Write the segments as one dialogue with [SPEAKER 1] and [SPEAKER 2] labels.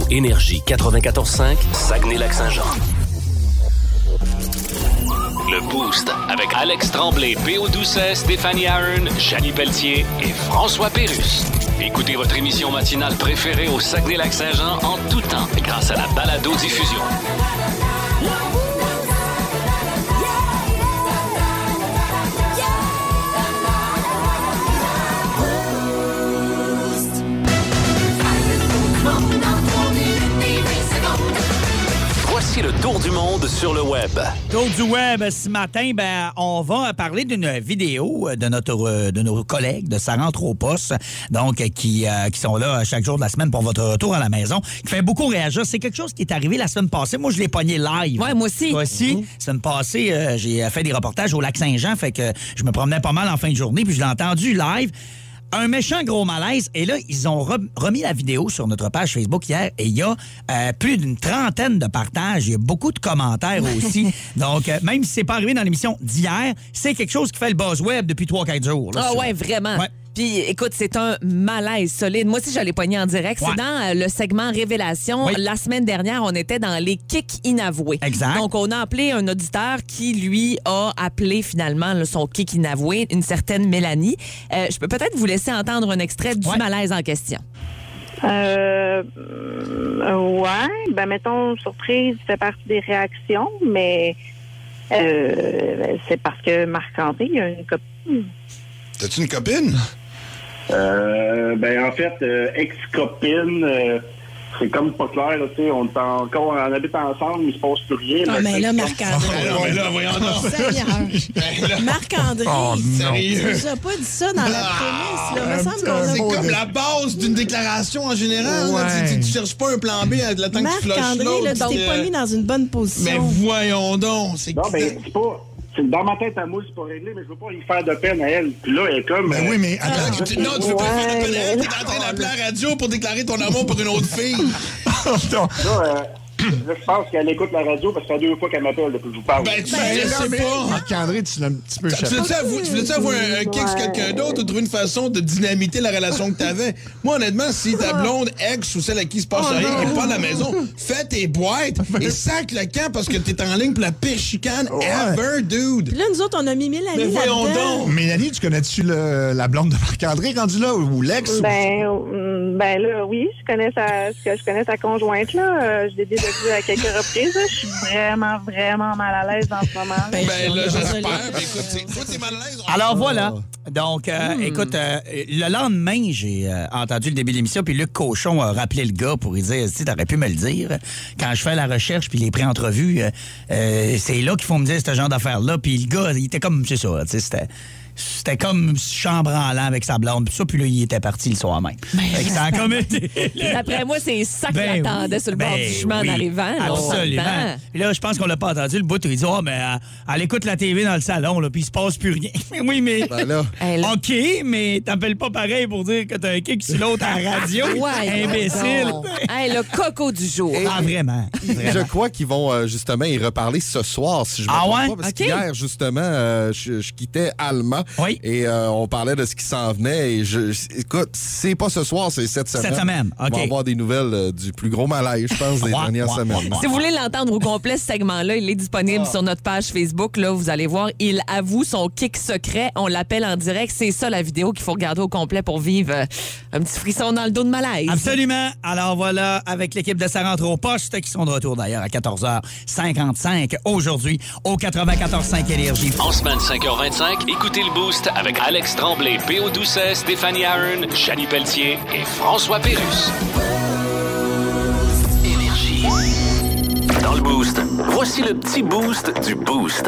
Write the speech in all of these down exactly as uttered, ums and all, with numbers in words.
[SPEAKER 1] Énergie quatre-vingt-quatorze cinq, Saguenay-Lac-Saint-Jean. Le Boost avec Alex Tremblay, P O. Doucet, Stéphanie Ahern, Jannie Pelletier et François Pérusse. Écoutez votre émission matinale préférée au Saguenay-Lac-Saint-Jean en tout temps grâce à la balado-diffusion. Voici le tour du monde sur le web.
[SPEAKER 2] Tour du web, ce matin, ben, on va parler d'une vidéo de, notre, de nos collègues de Ça rentre au poste, donc qui, euh, qui sont là chaque jour de la semaine pour votre retour à la maison, qui fait beaucoup réagir. C'est quelque chose qui est arrivé la semaine passée. Moi, je l'ai pogné live.
[SPEAKER 3] Ouais, moi aussi.
[SPEAKER 2] Moi aussi.
[SPEAKER 3] Mmh.
[SPEAKER 2] La semaine passée, euh, j'ai fait des reportages au Lac-Saint-Jean, fait que je me promenais pas mal en fin de journée, puis je l'ai entendu live. Un méchant gros malaise. Et là, ils ont remis la vidéo sur notre page Facebook hier et il y a euh, plus d'une trentaine de partages. Il y a beaucoup de commentaires aussi. Donc, euh, même si c'est pas arrivé dans l'émission d'hier, c'est quelque chose qui fait le buzz web depuis trois quatre jours. Là,
[SPEAKER 3] ah
[SPEAKER 2] sur...
[SPEAKER 3] ouais, vraiment.
[SPEAKER 2] Ouais.
[SPEAKER 3] Puis, écoute, c'est un malaise solide. Moi aussi, j'allais pogner en direct. Ouais. C'est dans euh, le segment Révélation. Oui. La semaine dernière, on était dans les kicks inavoués.
[SPEAKER 2] Exact.
[SPEAKER 3] Donc, on a appelé un auditeur qui, lui, a appelé finalement là, son kick inavoué, une certaine Mélanie. Euh, je peux peut-être vous laisser entendre un extrait du ouais. malaise en question.
[SPEAKER 4] Euh, euh, ouais, ben mettons, surprise fait partie des réactions, mais euh, c'est parce que Marc-André, il a une copine.
[SPEAKER 5] T'as-tu une copine?
[SPEAKER 6] Euh, ben en fait, euh, ex-copine, euh, c'est comme pas clair, là, tu sais, on est encore, on habite ensemble, mais il se passe plus rien.
[SPEAKER 7] Ah,
[SPEAKER 6] là,
[SPEAKER 7] mais là, Marc-André.
[SPEAKER 5] Oh, non, mais là, voyons donc.
[SPEAKER 7] Seigneur. Marc-André,
[SPEAKER 5] oh,
[SPEAKER 7] tu nous as pas dit ça dans la prémisse, là. Me semble qu'on a...
[SPEAKER 5] C'est comme la base d'une déclaration en général.
[SPEAKER 2] Ouais.
[SPEAKER 5] Là, tu, tu, tu cherches pas un plan B à le temps que tu flushes
[SPEAKER 7] Marc-André,
[SPEAKER 5] l'autre.
[SPEAKER 7] là, tu t'es pas mis dans une bonne position.
[SPEAKER 5] Mais voyons donc. C'est
[SPEAKER 6] non, ben, c'est pas... C'est dans ma tête à moi, c'est pas réglé, mais je veux pas y faire de peine à elle. Puis là, elle est comme...
[SPEAKER 5] Ben
[SPEAKER 6] euh,
[SPEAKER 5] oui, mais attends,
[SPEAKER 6] ah,
[SPEAKER 5] tu, non, tu veux pas
[SPEAKER 4] ouais,
[SPEAKER 5] faire de peine à elle.
[SPEAKER 4] mais...
[SPEAKER 5] T'es en train d'appeler à la radio pour déclarer ton amour pour une autre fille.
[SPEAKER 6] là, euh, là, je pense qu'elle écoute la radio parce que c'est la deux fois qu'elle m'appelle depuis que je vous parle.
[SPEAKER 5] Ben, tu sais, je sais pas.
[SPEAKER 8] Marc-André, tu l'as un petit peu échappé.
[SPEAKER 5] Tu voulais-tu avouer, tu voulais-tu avoir un, un kick sur quelqu'un d'autre ou trouver une façon de dynamiter la relation que t'avais? Moi, honnêtement, si ta blonde ex ou celle à qui se passe
[SPEAKER 7] oh,
[SPEAKER 5] rien
[SPEAKER 7] non.
[SPEAKER 5] n'est pas à la maison, fais tes boîtes et sac le camp parce que t'es en ligne pour la pire chicane ouais. ever, dude.
[SPEAKER 7] Puis là, nous autres, on a mis Mélanie
[SPEAKER 5] Mais voyons
[SPEAKER 7] là-dedans.
[SPEAKER 5] donc.
[SPEAKER 8] Mélanie, tu connais-tu le, la blonde de Marc-André rendu là ou l'ex?
[SPEAKER 4] Ben, ou... ben là, oui, je connais sa, je connais sa conjointe, là. Euh, je l'ai déjà vue à quelques reprises. Là. Je suis vraiment, vraiment mal à l'aise en ce moment. Là.
[SPEAKER 5] Ben, ben là, j'espère. Ben, écoute, toi, t'es mal à l'aise.
[SPEAKER 2] Alors voilà. Donc, euh, hmm. écoute, euh, le lendemain, j'ai euh, entendu le début de l'émission, puis Luc Cochon a rappelé le gars pour lui dire, tu t'aurais pu me le dire. Quand je fais la recherche, puis les pré-entrevues, euh, euh, c'est là qu'il faut me dire ce genre d'affaires-là. Puis le gars, il était comme, c'est ça, tu sais, c'était... C'était comme chambre en l'an avec sa blonde. Puis ça, puis là, il était parti le soir même.
[SPEAKER 3] Ben,
[SPEAKER 2] ça a comme été...
[SPEAKER 3] D'après moi, c'est ça qui
[SPEAKER 2] ben
[SPEAKER 3] l'attendait
[SPEAKER 2] oui,
[SPEAKER 3] sur le
[SPEAKER 2] ben
[SPEAKER 3] bord du chemin
[SPEAKER 2] oui,
[SPEAKER 3] en arrivant. Là,
[SPEAKER 2] absolument. Puis là, je pense qu'on l'a pas entendu. Le bout, il dit, oh, mais elle, elle écoute la T V dans le salon, là, puis il se passe plus rien. Oui, mais...
[SPEAKER 5] Ben là.
[SPEAKER 2] OK, mais t'appelles pas pareil pour dire que t'as un kick sur l'autre à la radio.
[SPEAKER 3] Ouais,
[SPEAKER 2] imbécile.
[SPEAKER 3] Hey, le coco du jour.
[SPEAKER 2] Ah, vraiment. vraiment.
[SPEAKER 8] Je crois qu'ils vont euh, justement y reparler ce soir, si je me
[SPEAKER 2] ah,
[SPEAKER 8] trompe
[SPEAKER 2] ouais?
[SPEAKER 8] pas. Parce
[SPEAKER 3] okay.
[SPEAKER 8] qu'hier, justement, euh, je, je quittais Alma.
[SPEAKER 2] Oui.
[SPEAKER 8] Et euh, on parlait de ce qui s'en venait. Et je, écoute, c'est pas ce soir, c'est cette semaine.
[SPEAKER 2] Cette semaine, OK.
[SPEAKER 8] On va avoir des nouvelles euh, du plus gros malaise, je pense, des
[SPEAKER 2] ouais,
[SPEAKER 8] dernières
[SPEAKER 2] ouais,
[SPEAKER 8] semaines.
[SPEAKER 2] Ouais, ouais.
[SPEAKER 3] Si vous voulez l'entendre au complet, ce segment-là, il est disponible ah. sur notre page Facebook. Là, vous allez voir, il avoue son kick secret. On l'appelle en direct. C'est ça, la vidéo qu'il faut regarder au complet pour vivre euh, un petit frisson dans le dos de malaise.
[SPEAKER 2] Absolument. Alors voilà, avec l'équipe de Ça rentre au poste, qui sont de retour d'ailleurs à quatorze heures cinquante-cinq aujourd'hui au quatre-vingt-quatorze cinq Énergie.
[SPEAKER 1] En semaine cinq heures vingt-cinq, écoutez le Boost avec Alex Tremblay, P O. Doucet, Stéphanie Ahern, Jannie Pelletier et François Pérusse. Énergie. Dans le Boost, voici le petit boost du Boost.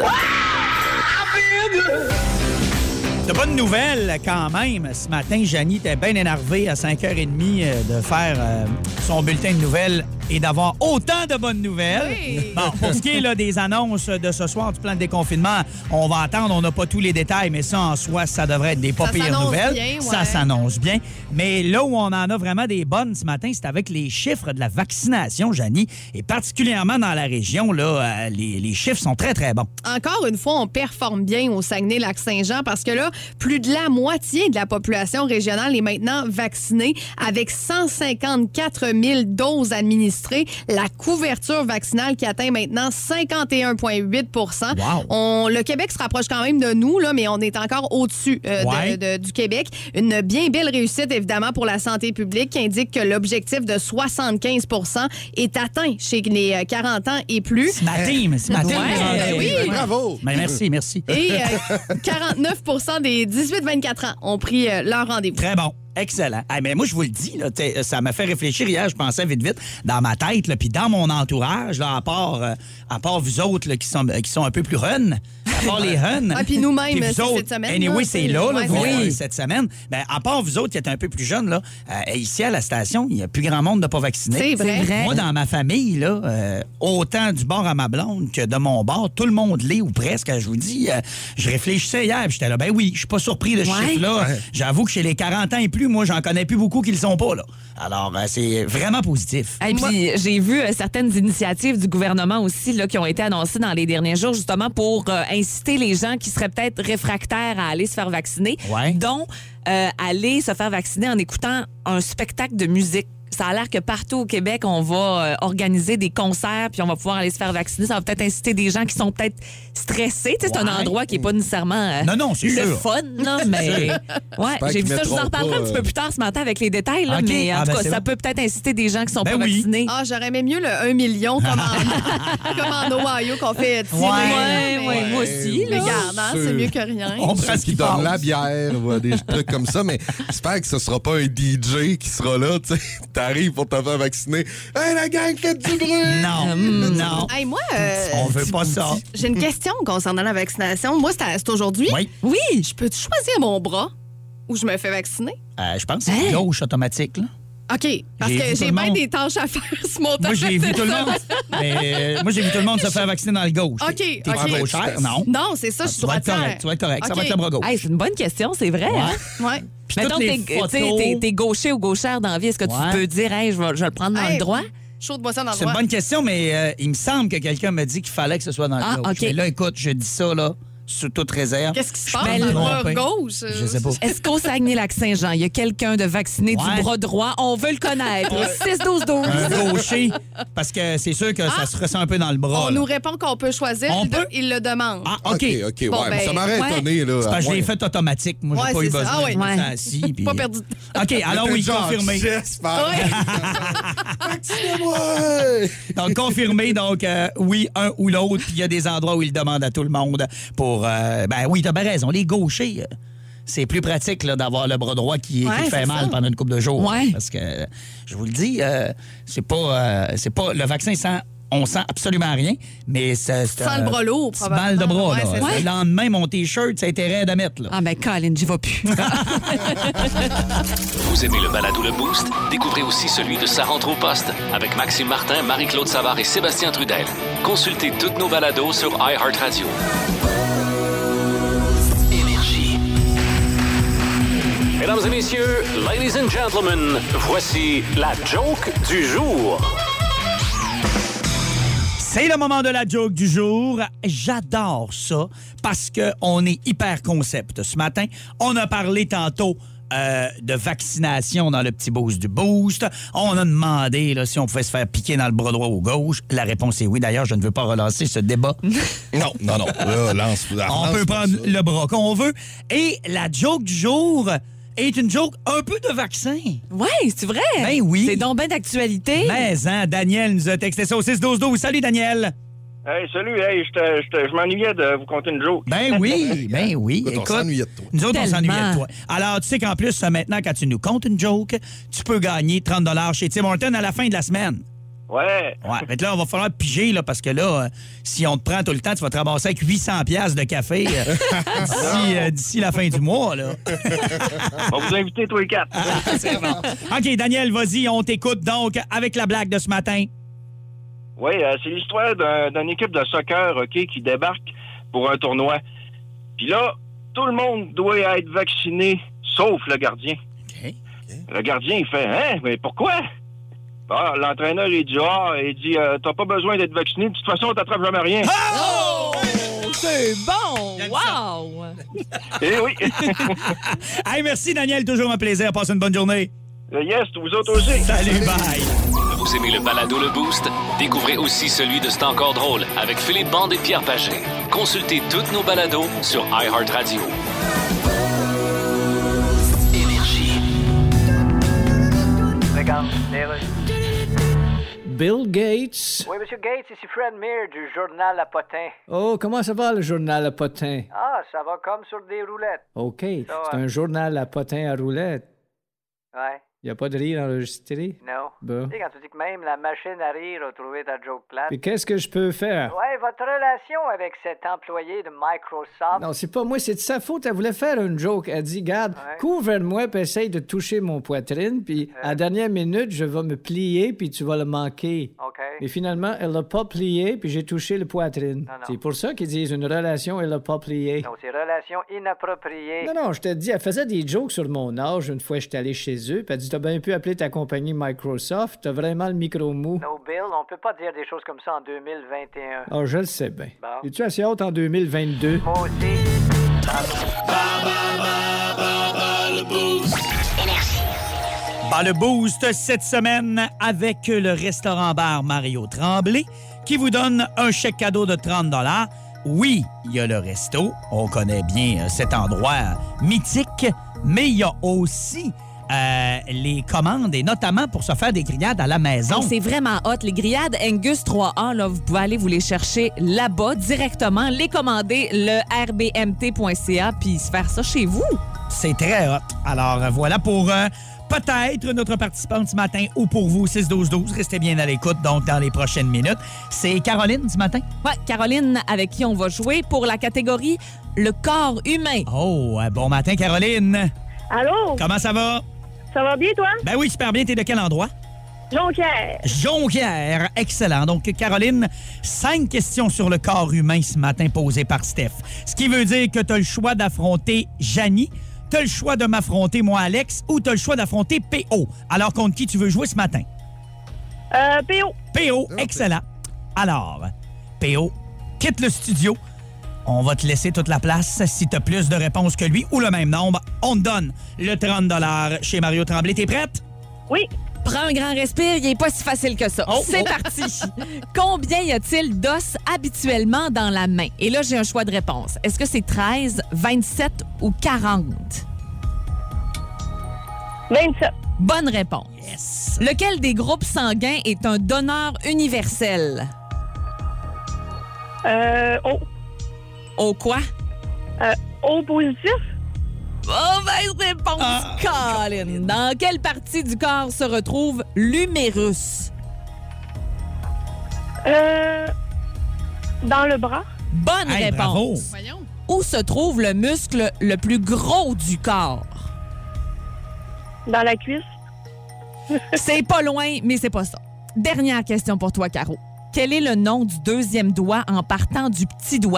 [SPEAKER 2] De bonnes nouvelles quand même. Ce matin, Jannie était bien énervée à cinq heures trente de faire euh, son bulletin de nouvelles et d'avoir autant de bonnes nouvelles.
[SPEAKER 7] Oui.
[SPEAKER 2] Bon, pour ce qui est là, des annonces de ce soir du plan de déconfinement, on va attendre, on n'a pas tous les détails, mais ça en soi, ça devrait être des pas pires nouvelles.
[SPEAKER 7] Bien, ouais.
[SPEAKER 2] Ça s'annonce bien. Mais là où on en a vraiment des bonnes ce matin, c'est avec les chiffres de la vaccination, Jannie, et particulièrement dans la région, là, euh, les, les chiffres sont très, très bons.
[SPEAKER 9] Encore une fois, on performe bien au Saguenay-Lac-Saint-Jean parce que là, plus de la moitié de la population régionale est maintenant vaccinée avec cent cinquante-quatre mille doses administrées. La couverture vaccinale qui atteint maintenant cinquante et un virgule huit pour cent.
[SPEAKER 2] Wow.
[SPEAKER 9] On, le Québec se rapproche quand même de nous, là, mais on est encore au-dessus euh,
[SPEAKER 2] Ouais.
[SPEAKER 9] de, de, du Québec. Une bien belle réussite, évidemment, pour la santé publique qui indique que l'objectif de soixante-quinze pour cent est atteint chez les quarante ans et plus.
[SPEAKER 2] Ce matin, mais ce matin.
[SPEAKER 9] Ouais,
[SPEAKER 2] on est
[SPEAKER 9] oui.
[SPEAKER 2] rendu.
[SPEAKER 8] Bravo!
[SPEAKER 2] Ben, merci, merci.
[SPEAKER 9] Et euh, quarante-neuf pour cent des dix-huit vingt-quatre ans ont pris euh, leur rendez-vous.
[SPEAKER 2] Très bon. Excellent. Hey, mais moi, je vous le dis, là, t'sais, ça m'a fait réfléchir hier. Je pensais vite, vite dans ma tête, là, puis dans mon entourage, là, à part, euh, à part vous autres là, qui, sont, qui sont un peu plus run, à part les runs.
[SPEAKER 9] Ah, puis nous-mêmes,
[SPEAKER 2] puis vous
[SPEAKER 9] c'est
[SPEAKER 2] autres,
[SPEAKER 9] cette semaine,
[SPEAKER 2] Anyway,
[SPEAKER 9] là,
[SPEAKER 2] c'est là, là
[SPEAKER 9] ouais,
[SPEAKER 2] vous,
[SPEAKER 9] c'est
[SPEAKER 2] euh,
[SPEAKER 9] vrai.
[SPEAKER 2] cette semaine. Ben, à part vous autres qui êtes un peu plus jeunes, là, euh, ici à la station, il y a plus grand monde de pas vacciné.
[SPEAKER 9] C'est vrai.
[SPEAKER 3] C'est vrai.
[SPEAKER 2] Moi, dans ma famille, là, euh, autant du bord à ma blonde que de mon bord, tout le monde l'est ou presque. Je vous dis, euh, je réfléchissais hier, puis j'étais là, ben oui, je suis pas surpris de ce
[SPEAKER 3] Ouais.
[SPEAKER 2] chiffre-là. J'avoue que chez les quarante ans et plus, moi, j'en connais plus beaucoup qui le sont pas, là. Alors, euh, c'est vraiment positif.
[SPEAKER 3] Et puis, j'ai vu euh, certaines initiatives du gouvernement aussi là, qui ont été annoncées dans les derniers jours, justement pour euh, inciter les gens qui seraient peut-être réfractaires à aller se faire vacciner,
[SPEAKER 2] Ouais.
[SPEAKER 3] dont euh, aller se faire vacciner en écoutant un spectacle de musique. Ça a l'air que partout au Québec, on va euh, organiser des concerts puis on va pouvoir aller se faire vacciner. Ça va peut-être inciter des gens qui sont peut-être stressés. Tu sais, c'est un
[SPEAKER 2] Ouais.
[SPEAKER 3] endroit qui n'est pas nécessairement euh,
[SPEAKER 2] Non, non, c'est
[SPEAKER 3] le
[SPEAKER 2] sûr.
[SPEAKER 3] fun, là, mais ouais,
[SPEAKER 8] J'espère
[SPEAKER 3] j'ai
[SPEAKER 8] qu'ils
[SPEAKER 3] vu ça. Je vous en
[SPEAKER 8] mettront
[SPEAKER 3] reparlerai
[SPEAKER 8] pas,
[SPEAKER 3] un petit peu
[SPEAKER 8] euh,
[SPEAKER 3] plus tard ce matin avec les détails, là,
[SPEAKER 2] OK.
[SPEAKER 3] mais en
[SPEAKER 2] Ah,
[SPEAKER 3] tout
[SPEAKER 2] ben,
[SPEAKER 3] cas,
[SPEAKER 2] c'est
[SPEAKER 3] ça
[SPEAKER 2] bon.
[SPEAKER 3] peut peut-être inciter des gens qui sont
[SPEAKER 2] Ben
[SPEAKER 3] pas
[SPEAKER 2] oui.
[SPEAKER 3] vaccinés.
[SPEAKER 9] Ah, j'aurais aimé mieux le un million comme en, comme en Ohio qu'on fait tirer.
[SPEAKER 3] Ouais,
[SPEAKER 9] mais-
[SPEAKER 3] ouais, moi aussi.
[SPEAKER 9] Mais
[SPEAKER 3] là.
[SPEAKER 9] garde, hein,
[SPEAKER 8] sûr.
[SPEAKER 9] c'est mieux que rien.
[SPEAKER 2] On prend
[SPEAKER 8] Ceux
[SPEAKER 2] ce
[SPEAKER 8] qui
[SPEAKER 2] qui
[SPEAKER 8] donnent
[SPEAKER 2] passe.
[SPEAKER 8] la bière ou des trucs comme ça, mais j'espère que ce sera pas un D J qui sera là, tu sais. T'arrives pour te faire vacciner. Hey, la gang, faites du bruit!
[SPEAKER 2] Non, non.
[SPEAKER 9] Hey, moi, euh,
[SPEAKER 2] On veut pas ça.
[SPEAKER 9] j'ai une question concernant la vaccination. Moi, c'est à- c'est aujourd'hui.
[SPEAKER 2] Oui.
[SPEAKER 3] Oui.
[SPEAKER 9] Je peux-tu choisir mon bras où je me fais vacciner?
[SPEAKER 2] Euh, je pense que c'est gauche automatique, là.
[SPEAKER 9] OK, parce
[SPEAKER 2] J'ai
[SPEAKER 9] que
[SPEAKER 2] vu tout
[SPEAKER 9] j'ai
[SPEAKER 2] le
[SPEAKER 9] bien
[SPEAKER 2] monde.
[SPEAKER 9] des tâches à faire sur mon
[SPEAKER 2] Moi, j'ai vu tout le
[SPEAKER 9] téléphone.
[SPEAKER 2] monde. Mais, euh, moi, j'ai vu tout le monde se faire vacciner dans le gauche.
[SPEAKER 9] OK,
[SPEAKER 2] T'es
[SPEAKER 9] OK.
[SPEAKER 2] pas gauchère? Non.
[SPEAKER 9] Non, c'est ça, je suis
[SPEAKER 2] Tu vas être
[SPEAKER 9] droitière.
[SPEAKER 2] correct, tu vas être correct. Ça
[SPEAKER 9] OK.
[SPEAKER 2] va être le bras gauche.
[SPEAKER 3] Hey, c'est une bonne question, c'est vrai.
[SPEAKER 2] Ouais.
[SPEAKER 3] Hein?
[SPEAKER 9] Ouais.
[SPEAKER 2] Puis
[SPEAKER 3] Mettons
[SPEAKER 2] toutes
[SPEAKER 3] que
[SPEAKER 2] les
[SPEAKER 3] t'es, tu sais,
[SPEAKER 2] photos-
[SPEAKER 3] t'es- t'es gaucher ou gauchère dans la vie. Est-ce que tu
[SPEAKER 2] Ouais.
[SPEAKER 3] peux dire, hey, je vais, je vais le prendre dans
[SPEAKER 9] Hey,
[SPEAKER 3] le droit?
[SPEAKER 9] Chaude-moi ça dans le
[SPEAKER 2] C'est une
[SPEAKER 9] droit.
[SPEAKER 2] bonne question, mais euh, il me semble que quelqu'un m'a dit qu'il fallait que ce soit dans le
[SPEAKER 3] Ah,
[SPEAKER 2] gauche.
[SPEAKER 3] OK.
[SPEAKER 2] Mais là, écoute, je dis ça, là, sous toute réserve.
[SPEAKER 9] Qu'est-ce qui se
[SPEAKER 2] Je
[SPEAKER 9] passe
[SPEAKER 2] peux
[SPEAKER 9] dans
[SPEAKER 2] me
[SPEAKER 9] le bras
[SPEAKER 2] tromper.
[SPEAKER 9] gauche?
[SPEAKER 2] Je sais pas.
[SPEAKER 3] Est-ce qu'au Saguenay-Lac-Saint-Jean, il y a quelqu'un de vacciné
[SPEAKER 2] Ouais.
[SPEAKER 3] du bras droit? On veut le connaître. six douze douze.
[SPEAKER 2] Un gaucher, parce que c'est sûr que ça
[SPEAKER 9] Ah!
[SPEAKER 2] se ressent un peu dans le bras.
[SPEAKER 9] On
[SPEAKER 2] là.
[SPEAKER 9] nous répond qu'on peut choisir.
[SPEAKER 2] On
[SPEAKER 9] il,
[SPEAKER 2] peut?
[SPEAKER 9] il le demande.
[SPEAKER 2] Ah, OK.
[SPEAKER 8] OK, OK,
[SPEAKER 9] Bon,
[SPEAKER 8] ouais.
[SPEAKER 9] ben,
[SPEAKER 8] ça m'aurait
[SPEAKER 3] ouais.
[SPEAKER 8] étonné, là.
[SPEAKER 2] C'est parce que je l'ai
[SPEAKER 8] Ouais.
[SPEAKER 2] fait automatique. Moi, j'ai
[SPEAKER 9] Ouais,
[SPEAKER 2] pas eu
[SPEAKER 9] c'est ça.
[SPEAKER 2] besoin
[SPEAKER 9] Ah ouais.
[SPEAKER 2] de
[SPEAKER 3] Ouais.
[SPEAKER 2] m'être assis. puis-
[SPEAKER 9] Pas perdu de temps.
[SPEAKER 2] OK, alors oui,
[SPEAKER 8] Genre,
[SPEAKER 2] confirmé.
[SPEAKER 8] j'espère.
[SPEAKER 9] Ouais.
[SPEAKER 8] Vaccinez-moi!
[SPEAKER 2] Donc, confirmé. Donc, euh, oui, un ou l'autre. Puis il y a des endroits où il demande à tout le monde pour... euh, ben oui, t'as bien raison. Les gauchers, euh, c'est plus pratique là, d'avoir le bras droit qui, qui
[SPEAKER 9] Ouais,
[SPEAKER 2] te fait
[SPEAKER 9] c'est
[SPEAKER 2] mal
[SPEAKER 9] ça.
[SPEAKER 2] pendant une couple de jours.
[SPEAKER 3] Ouais.
[SPEAKER 2] Parce que, euh, je vous le dis, euh, c'est pas... euh, c'est pas le vaccin sans... On sent absolument rien, mais c'est...
[SPEAKER 9] Tu sens le bras lourd,
[SPEAKER 2] C'est mal de
[SPEAKER 9] probablement.
[SPEAKER 2] bras,
[SPEAKER 9] Ouais,
[SPEAKER 2] là.
[SPEAKER 9] c'est ça.
[SPEAKER 2] Le lendemain, mon T-shirt, ça a été raide à mettre, là.
[SPEAKER 3] Ah, ben, Colin, j'y vais plus.
[SPEAKER 1] Vous aimez le balado Le Boost? Découvrez aussi celui de Sa rentre au poste avec Maxime Martin, Marie-Claude Savard et Sébastien Trudel. Consultez toutes nos balados sur iHeartRadio. Énergie. Mesdames et messieurs, ladies and gentlemen, voici la joke du jour.
[SPEAKER 2] C'est le moment de la joke du jour. J'adore ça parce qu'on est hyper concept. Ce matin, on a parlé tantôt euh, de vaccination dans le petit boost du boost. On a demandé là, si on pouvait se faire piquer dans le bras droit ou gauche. La réponse est oui. D'ailleurs, je ne veux pas relancer ce débat.
[SPEAKER 8] Non, non, non. Là, lance,
[SPEAKER 2] On
[SPEAKER 8] lance
[SPEAKER 2] peut
[SPEAKER 8] pas
[SPEAKER 2] prendre
[SPEAKER 8] ça.
[SPEAKER 2] le bras qu'on veut. Et la joke du jour est une joke un peu de vaccin.
[SPEAKER 3] Ouais, c'est vrai.
[SPEAKER 2] Ben oui.
[SPEAKER 3] C'est donc bien d'actualité.
[SPEAKER 2] Mais, hein, Daniel nous a texté ça au six douze douze. Salut, Daniel.
[SPEAKER 10] Hey, salut, hey, je te- je te- je m'ennuyais de vous conter une joke.
[SPEAKER 2] Ben oui, ben oui.
[SPEAKER 8] Écoute, on
[SPEAKER 2] Écoute,
[SPEAKER 8] s'ennuyait de toi.
[SPEAKER 2] nous autres, on
[SPEAKER 3] Tellement.
[SPEAKER 2] s'ennuyait de toi. Alors, tu sais qu'en plus, maintenant, quand tu nous comptes une joke, tu peux gagner trente dollars chez Tim Hortons à la fin de la semaine.
[SPEAKER 10] Ouais.
[SPEAKER 2] Ouais, fait que là, on va falloir piger, là, parce que là, euh, si on te prend tout le temps, tu vas te ramasser avec huit cents piastres de café euh, d'ici, euh, d'ici la fin du mois, là.
[SPEAKER 10] On va vous inviter tous les quatre.
[SPEAKER 2] C'est bon. OK, Daniel, vas-y, on t'écoute donc avec la blague de ce matin.
[SPEAKER 10] Oui, euh, c'est l'histoire d'un- d'une équipe de soccer, OK, qui débarque pour un tournoi. Puis là, tout le monde doit être vacciné, sauf le gardien.
[SPEAKER 2] OK.
[SPEAKER 10] Le gardien, il fait, hein, mais pourquoi? Ah, l'entraîneur, il dit, ah, il dit, euh, t'as pas besoin d'être vacciné, de toute façon, on t'attrape jamais rien.
[SPEAKER 2] Oh!
[SPEAKER 3] C'est bon! Wow!
[SPEAKER 10] Eh oui!
[SPEAKER 2] Hey, merci, Daniel. Toujours un plaisir. Passe une bonne journée.
[SPEAKER 10] Yes, vous autres aussi.
[SPEAKER 2] Salut, bye!
[SPEAKER 1] Vous aimez le balado Le Boost? Découvrez aussi celui de C'est encore drôle avec Philippe Bande et Pierre Pagé. Consultez toutes nos balados sur iHeartRadio. Énergie.
[SPEAKER 11] Regarde, les rues.
[SPEAKER 12] Bill Gates.
[SPEAKER 11] Oui, Monsieur Gates, ici Fred Meir du journal La Potin.
[SPEAKER 12] Oh, comment ça va, le journal à potin?
[SPEAKER 11] Ah, ça va comme sur des roulettes.
[SPEAKER 12] OK,
[SPEAKER 11] Ça
[SPEAKER 12] c'est
[SPEAKER 11] va.
[SPEAKER 12] un journal à potin à roulette.
[SPEAKER 11] Ouais.
[SPEAKER 12] Il n'y a pas de rire enregistré?
[SPEAKER 11] Non.
[SPEAKER 12] Bon.
[SPEAKER 11] Tu sais, quand tu dis que même la machine à rire a trouvé ta joke plate.
[SPEAKER 12] Puis qu'est-ce que je peux faire?
[SPEAKER 11] Ouais, votre relation avec cet employé de Microsoft.
[SPEAKER 12] Non, c'est pas moi, c'est de sa faute. Elle voulait faire une joke. Elle dit, garde,
[SPEAKER 11] Ouais.
[SPEAKER 12] cours vers moi, puis essaye de toucher mon poitrine, puis à la dernière minute, je vais me plier, puis tu vas le manquer.
[SPEAKER 11] OK.
[SPEAKER 12] Et finalement, elle l'a pas plié, puis j'ai touché le poitrine.
[SPEAKER 11] Non, non.
[SPEAKER 12] C'est pour ça qu'ils disent une relation, elle l'a pas plié.
[SPEAKER 11] Non, c'est relation inappropriée.
[SPEAKER 12] Non, non, je te dis, elle faisait des jokes sur mon âge une fois j'étais allé chez eux, puis elle dit, t'as bien pu appeler ta compagnie Microsoft, t'as vraiment le micro mou.
[SPEAKER 11] No, Bill, on peut pas dire des choses comme ça en deux mille vingt et un.
[SPEAKER 12] Ah, je le sais bien.
[SPEAKER 11] Bon.
[SPEAKER 12] Es-tu assez haute en deux mille vingt-deux?
[SPEAKER 11] Moi aussi.
[SPEAKER 2] Bah, le boost cette semaine avec le restaurant-bar Mario Tremblay qui vous donne un chèque cadeau de trente dollars. Oui, il y a le resto. On connaît bien euh, cet endroit mythique, mais il y a aussi euh, les commandes et notamment pour se faire des grillades à la maison.
[SPEAKER 3] Oh, c'est vraiment hot. Les grillades Angus trois A, là, vous pouvez aller vous les chercher là-bas directement, les commander, le r b m t point c a puis se faire ça chez vous.
[SPEAKER 2] C'est très hot. Alors, euh, voilà pour euh, peut-être notre participante ce matin ou pour vous, six douze douze. Restez bien à l'écoute, donc, dans les prochaines minutes. C'est Caroline ce matin?
[SPEAKER 3] Ouais, Caroline, avec qui on va jouer pour la catégorie Le corps humain.
[SPEAKER 2] Oh, euh, bon matin, Caroline.
[SPEAKER 4] Allô?
[SPEAKER 2] Comment ça va?
[SPEAKER 4] Ça va bien, toi?
[SPEAKER 2] Ben oui, super bien. T'es de quel endroit?
[SPEAKER 4] Jonquière.
[SPEAKER 2] Jonquière. Excellent. Donc, Caroline, cinq questions sur le corps humain ce matin posées par Steph. Ce qui veut dire que tu as le choix d'affronter Janie, tu as le choix de m'affronter, moi, Alex, ou tu as le choix d'affronter P O. Alors, contre qui tu veux jouer ce matin?
[SPEAKER 4] Euh, P O.
[SPEAKER 2] P O, excellent. Alors, P O, quitte le studio. On va te laisser toute la place. Si tu as plus de réponses que lui ou le même nombre, on te donne le trente dollars chez Mario Tremblay. T'es prête?
[SPEAKER 4] Oui.
[SPEAKER 3] Prends un grand respire, il n'est pas si facile que ça.
[SPEAKER 2] Oh,
[SPEAKER 3] C'est
[SPEAKER 2] oh.
[SPEAKER 3] parti. Combien y a-t-il d'os habituellement dans la main? Et là, j'ai un choix de réponse. Est-ce que c'est treize, vingt-sept ou quarante?
[SPEAKER 4] vingt-sept.
[SPEAKER 3] Bonne réponse.
[SPEAKER 2] Yes.
[SPEAKER 3] Lequel des groupes sanguins est un donneur universel?
[SPEAKER 4] Euh, O.
[SPEAKER 3] Au quoi?
[SPEAKER 4] Euh, O positif?
[SPEAKER 3] Mauvaise réponse,
[SPEAKER 2] Ah,
[SPEAKER 3] Colin. Dans quelle partie du corps se retrouve l'humérus?
[SPEAKER 4] Euh, dans le bras?
[SPEAKER 3] Bonne
[SPEAKER 2] Hey, bravo.
[SPEAKER 3] réponse.
[SPEAKER 9] Voyons.
[SPEAKER 3] Où se trouve le muscle le plus gros du corps?
[SPEAKER 4] Dans la cuisse?
[SPEAKER 3] C'est pas loin, mais c'est pas ça. Dernière question pour toi, Caro. Quel est le nom du deuxième doigt en partant du petit doigt?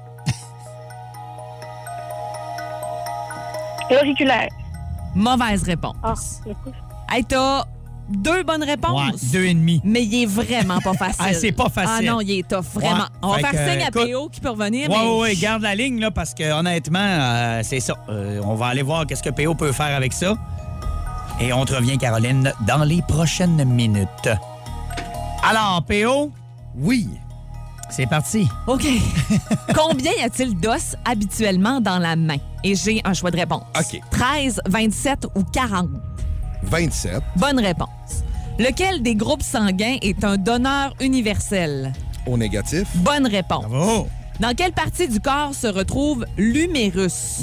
[SPEAKER 4] L'auriculaire.
[SPEAKER 3] Mauvaise réponse.
[SPEAKER 4] Ah, le pouce.
[SPEAKER 3] Hey, t'as deux bonnes
[SPEAKER 2] Ouais,
[SPEAKER 3] réponses.
[SPEAKER 2] deux et demi.
[SPEAKER 3] Mais il est vraiment pas facile.
[SPEAKER 2] Ah, c'est pas facile.
[SPEAKER 3] Ah non, il est tough, vraiment.
[SPEAKER 2] Ouais,
[SPEAKER 3] On va
[SPEAKER 2] fait
[SPEAKER 3] faire
[SPEAKER 2] que,
[SPEAKER 3] signe à
[SPEAKER 2] écoute,
[SPEAKER 3] P O qui peut revenir.
[SPEAKER 2] Oui,
[SPEAKER 3] mais...
[SPEAKER 2] oui, oui, garde la ligne, là, parce que honnêtement, euh, c'est ça. Euh, on va aller voir qu'est-ce que P O peut faire avec ça. Et on te revient, Caroline, dans les prochaines minutes. Alors, P O? Oui. C'est parti.
[SPEAKER 3] OK. Combien y a-t-il d'os habituellement dans la main? Et j'ai un choix de réponse.
[SPEAKER 8] OK.
[SPEAKER 3] treize, vingt-sept ou quarante?
[SPEAKER 8] vingt-sept.
[SPEAKER 3] Bonne réponse. Lequel des groupes sanguins est un donneur universel?
[SPEAKER 8] Au négatif.
[SPEAKER 3] Bonne réponse.
[SPEAKER 2] Bravo.
[SPEAKER 3] Dans quelle partie du corps se retrouve l'humérus?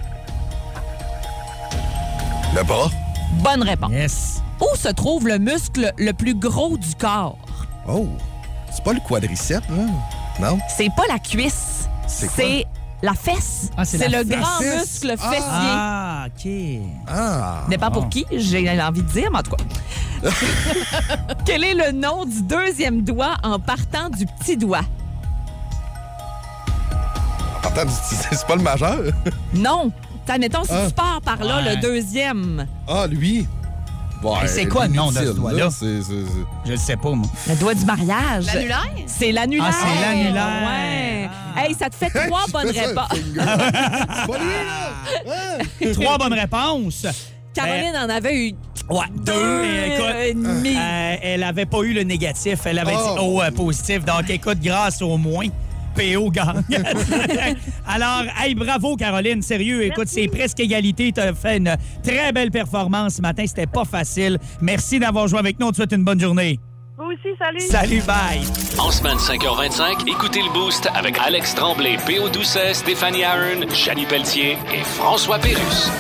[SPEAKER 8] Le bras.
[SPEAKER 3] Bonne réponse.
[SPEAKER 2] Yes.
[SPEAKER 3] Où se trouve le muscle le plus gros du corps?
[SPEAKER 8] Oh. C'est pas le quadriceps, là? Non?
[SPEAKER 3] C'est pas la cuisse.
[SPEAKER 8] C'est quoi?
[SPEAKER 3] C'est la fesse.
[SPEAKER 2] Ah, c'est
[SPEAKER 3] c'est
[SPEAKER 2] la
[SPEAKER 3] le
[SPEAKER 2] fesse.
[SPEAKER 3] grand
[SPEAKER 8] Fesse.
[SPEAKER 3] muscle fessier.
[SPEAKER 2] Ah, OK.
[SPEAKER 8] Ah.
[SPEAKER 3] Dépend pour qui, j'ai envie de dire, mais en tout cas. Quel est le nom du deuxième doigt en partant du petit doigt?
[SPEAKER 8] Attends, c'est pas le majeur?
[SPEAKER 3] Non. Admettons, si
[SPEAKER 8] Ah.
[SPEAKER 3] tu pars par là,
[SPEAKER 2] Ouais.
[SPEAKER 3] le deuxième.
[SPEAKER 8] Ah, lui. Ouais,
[SPEAKER 2] Hey, c'est quoi le nom de ce
[SPEAKER 8] inutile,
[SPEAKER 2] doigt-là?
[SPEAKER 8] là, c'est- c'est- c'est-
[SPEAKER 2] Je le sais pas, moi.
[SPEAKER 3] Le doigt du mariage.
[SPEAKER 9] L'annulaire?
[SPEAKER 3] C'est l'annulaire.
[SPEAKER 2] Ah, c'est l'annulaire.
[SPEAKER 3] Ouais. Hey, ça te fait
[SPEAKER 8] Hey,
[SPEAKER 3] trois
[SPEAKER 8] je
[SPEAKER 3] bonnes
[SPEAKER 8] fais ça,
[SPEAKER 3] réponses.
[SPEAKER 8] finger. C'est pas lui, là! Hein?
[SPEAKER 2] Trois bonnes réponses.
[SPEAKER 3] Caroline en avait eu
[SPEAKER 2] Ouais, deux.
[SPEAKER 3] deux
[SPEAKER 2] Et écoute,
[SPEAKER 3] et demi.
[SPEAKER 2] euh, elle avait pas eu le négatif. Elle avait
[SPEAKER 8] Oh.
[SPEAKER 2] dit oh, euh, positif. Donc, écoute, grâce au moins, P O gagne. Alors, hey, bravo, Caroline. Sérieux, écoute, c'est presque égalité. Tu as fait une très belle performance ce matin. C'était pas facile. Merci d'avoir joué avec nous. On te souhaite une bonne journée.
[SPEAKER 4] Vous aussi, salut.
[SPEAKER 2] Salut, bye.
[SPEAKER 1] En semaine cinq heures vingt-cinq, écoutez le Boost avec Alex Tremblay, P O Doucet, Stéphanie Ahern, Janie Pelletier et François Pérusse.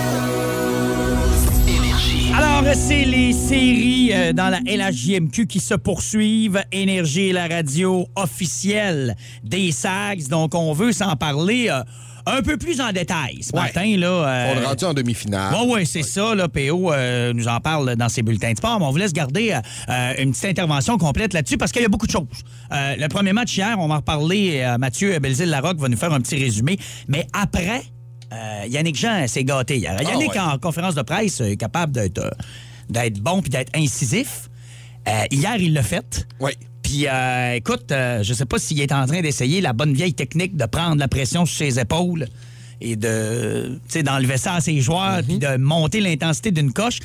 [SPEAKER 2] Alors, c'est les séries euh, dans la L H J M Q qui se poursuivent. Énergie est la radio officielle des Sags. Donc, on veut s'en parler euh, un peu plus en détail ce
[SPEAKER 8] Ouais.
[SPEAKER 2] matin. Là, euh,
[SPEAKER 8] On est rendu en demi-finale.
[SPEAKER 2] Oui, oui, c'est ça. Là, P O euh, nous en parle dans ses bulletins de sport. Mais on vous laisse garder euh, euh, une petite intervention complète là-dessus parce qu'il y a beaucoup de choses. Euh, le premier match hier, on va en reparler. Euh, Mathieu Belzile-Larocque va nous faire un petit résumé. Mais après, euh, Yannick Jean s'est gâté hier.
[SPEAKER 8] Ah,
[SPEAKER 2] Yannick,
[SPEAKER 8] ouais.
[SPEAKER 2] en conférence de presse, est capable d'être, euh, d'être bon puis d'être incisif. Euh, hier, il l'a fait.
[SPEAKER 8] Oui.
[SPEAKER 2] Puis, euh, écoute, euh, je sais pas s'il est en train d'essayer la bonne vieille technique de prendre la pression sur ses épaules et de, tu sais, d'enlever ça à ses joueurs puis de monter l'intensité d'une coche.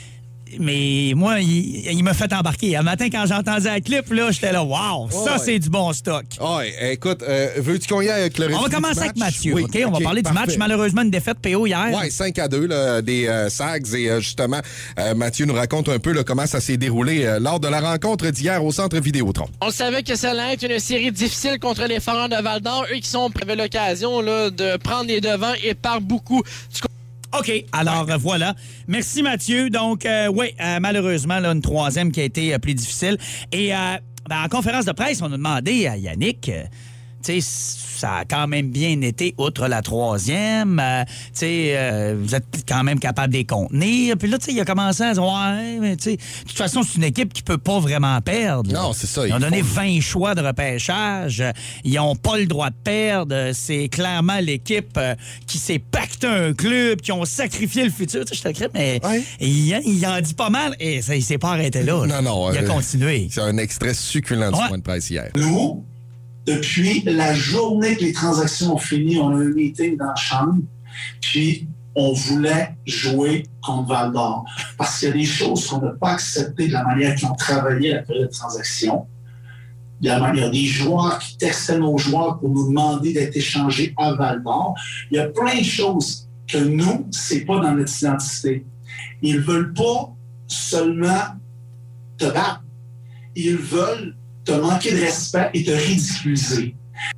[SPEAKER 2] Mais moi, il, il m'a fait embarquer. Un matin, quand j'ai entendu la clip, là, j'étais là, wow, ça,
[SPEAKER 8] Ouais.
[SPEAKER 2] c'est du bon stock.
[SPEAKER 8] Ouais, écoute, euh, veux-tu qu'on y aille avec le
[SPEAKER 2] On va
[SPEAKER 8] résumé
[SPEAKER 2] commencer
[SPEAKER 8] du
[SPEAKER 2] avec
[SPEAKER 8] match?
[SPEAKER 2] Mathieu,
[SPEAKER 8] Oui,
[SPEAKER 2] OK? On va parler du
[SPEAKER 8] parfait.
[SPEAKER 2] match. Malheureusement, une défaite P O hier.
[SPEAKER 8] Ouais, cinq à deux là, des euh, Sags. Et euh, justement, euh, Mathieu nous raconte un peu là, comment ça s'est déroulé euh, lors de la rencontre d'hier au Centre Vidéotron.
[SPEAKER 13] On savait que ça allait être une série difficile contre les Foreurs de Val-d'Or. Eux qui sont avaient l'occasion là, de prendre les devants et par beaucoup. Tu
[SPEAKER 2] OK, alors euh, voilà. Merci Mathieu. Donc, euh, oui, euh, malheureusement, là, une troisième qui a été euh, plus difficile. Et euh, ben, en conférence de presse, on a demandé à Yannick, euh, tu sais, ça a quand même bien été, outre la troisième. Euh, tu sais, euh, vous êtes quand même capable de les contenir. Puis là, tu sais, il a commencé à dire, ouais, mais tu sais, de toute façon, c'est une équipe qui peut pas vraiment perdre.
[SPEAKER 8] Non, c'est ça.
[SPEAKER 2] Ils ont
[SPEAKER 8] il
[SPEAKER 2] donné
[SPEAKER 8] faut-
[SPEAKER 2] vingt choix de repêchage. Ils n'ont pas le droit de perdre. C'est clairement l'équipe euh, qui s'est pacté un club, qui ont sacrifié le futur. Tu sais, je te crée, mais
[SPEAKER 8] Ouais.
[SPEAKER 2] il, il en dit pas mal et ça, il s'est pas arrêté là. là.
[SPEAKER 8] Non, non.
[SPEAKER 2] Il a
[SPEAKER 8] euh,
[SPEAKER 2] continué.
[SPEAKER 8] C'est un extrait succulent du
[SPEAKER 2] Ouais.
[SPEAKER 8] point de presse hier.
[SPEAKER 14] Nous, depuis la journée que les transactions ont fini, on a eu un meeting dans la chambre, puis on voulait jouer contre Val-d'Or. Parce qu'il y a des choses qu'on n'a pas acceptées de la manière qu'ils ont travaillé à la période de transaction. Il y a il y a des joueurs qui textaient nos joueurs pour nous demander d'être échangés à Val-d'Or. Il y a plein de choses que nous, c'est pas dans notre identité. Ils veulent pas seulement te battre. Ils veulent te manquer de respect et te ridiculiser.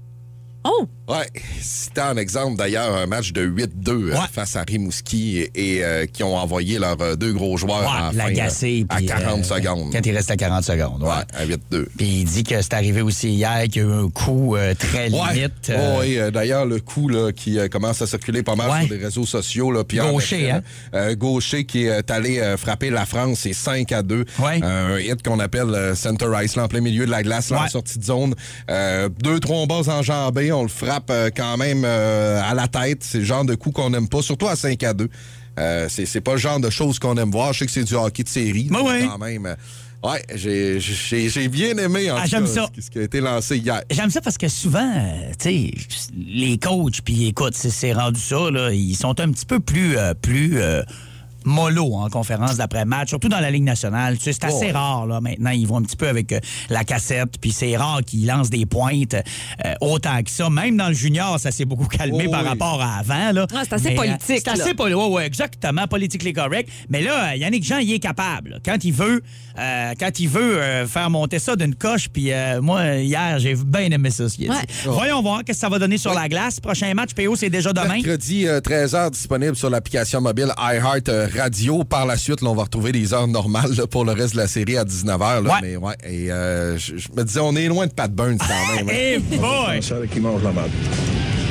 [SPEAKER 3] Oh!
[SPEAKER 8] Ouais, c'était un exemple d'ailleurs un match de huit deux euh,
[SPEAKER 2] Ouais.
[SPEAKER 8] face à Rimouski et, et, euh, qui ont envoyé leurs euh, deux gros joueurs
[SPEAKER 2] Ouais,
[SPEAKER 8] à la fin,
[SPEAKER 2] l'agacer,
[SPEAKER 8] là, à
[SPEAKER 2] puis,
[SPEAKER 8] quarante
[SPEAKER 2] euh,
[SPEAKER 8] secondes.
[SPEAKER 2] Quand il reste à quarante secondes. Ouais.
[SPEAKER 8] Ouais, à huit deux.
[SPEAKER 2] Puis il dit que c'est arrivé aussi hier, qu'il y a eu un coup euh, très
[SPEAKER 8] Ouais.
[SPEAKER 2] limite.
[SPEAKER 8] Ouais,
[SPEAKER 2] euh,
[SPEAKER 8] ouais, euh, d'ailleurs, le coup là, qui euh, commence à circuler pas mal
[SPEAKER 2] Ouais.
[SPEAKER 8] sur les réseaux sociaux. Là, puis en
[SPEAKER 2] Gaucher,
[SPEAKER 8] effet,
[SPEAKER 2] hein?
[SPEAKER 8] euh, Gaucher qui est allé euh, frapper la France, c'est cinq à deux.
[SPEAKER 2] Ouais.
[SPEAKER 8] Un hit qu'on appelle euh, center ice, là, en plein milieu de la glace, là,
[SPEAKER 2] Ouais.
[SPEAKER 8] en sortie de zone. Euh, deux trombas enjambées, on le frappe euh, quand même euh, à la tête. C'est le genre de coup qu'on n'aime pas, surtout à cinq à deux. Euh, c'est, c'est pas le genre de choses qu'on aime voir. Je sais que c'est du hockey de série.
[SPEAKER 2] Ouais,
[SPEAKER 8] mais
[SPEAKER 2] ouais.
[SPEAKER 8] quand même. euh, Ouais, j'ai, j'ai, j'ai bien aimé en
[SPEAKER 2] Ah,
[SPEAKER 8] tout
[SPEAKER 2] j'aime
[SPEAKER 8] cas,
[SPEAKER 2] ça.
[SPEAKER 8] ce qui- ce qui a été lancé hier.
[SPEAKER 2] J'aime ça parce que souvent, euh, tu sais, les coachs, puis écoute, c'est, c'est rendu ça, là, ils sont un petit peu plus, euh, plus euh, mollo en conférence d'après-match, surtout dans la Ligue nationale. Tu sais, c'est assez
[SPEAKER 8] Oh.
[SPEAKER 2] rare, là, maintenant. Ils vont un petit peu avec euh, la cassette, puis c'est rare qu'ils lancent des pointes euh, autant que ça. Même dans le junior, ça s'est beaucoup calmé
[SPEAKER 8] Oh,
[SPEAKER 2] par
[SPEAKER 8] oui.
[SPEAKER 2] rapport à avant, là.
[SPEAKER 3] Ah, c'est assez
[SPEAKER 2] Mais, euh,
[SPEAKER 3] politique,
[SPEAKER 2] C'est assez
[SPEAKER 3] là.
[SPEAKER 2] politique, ouais, ouais, exactement, politiquement correct. Mais là, euh, Yannick Jean, il est capable. là. Quand il veut, euh, quand il veut euh, faire monter ça d'une coche, puis euh, moi, hier, j'ai bien aimé ça, ce qu'il a
[SPEAKER 3] Ouais.
[SPEAKER 2] dit. Voyons voir qu'est-ce que ça va donner sur la glace. Prochain match, P O, c'est déjà demain.
[SPEAKER 8] Mercredi, euh, treize heures, disponible sur l'application mobile iHeart euh, Radio. Par la suite, là, on va retrouver des heures normales là, pour le reste de la série à dix-neuf heures. Là,
[SPEAKER 2] Ouais.
[SPEAKER 8] Mais ouais, et euh, je je me disais, on est loin de Pat Burns quand même. hein.
[SPEAKER 2] Eh boy!
[SPEAKER 15] savait qui mange la marde.